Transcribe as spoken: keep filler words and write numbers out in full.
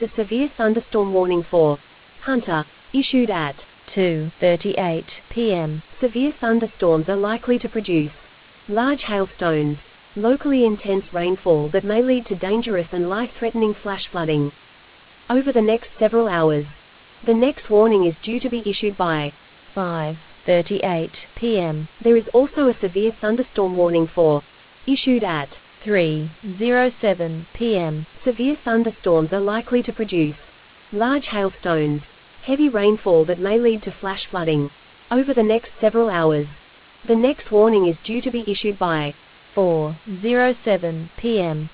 a severe thunderstorm warning for Hunter, issued at two thirty-eight p m Severe thunderstorms are likely to produce large hailstones, locally intense rainfall that may lead to dangerous and life-threatening flash flooding over the next several hours. The next warning is due to be issued by five thirty-eight p m There is also a severe thunderstorm warning for issued at three oh seven p m Severe thunderstorms are likely to produce large hailstones, heavy rainfall that may lead to flash flooding over the next several hours. The next warning is due to be issued by four oh seven p m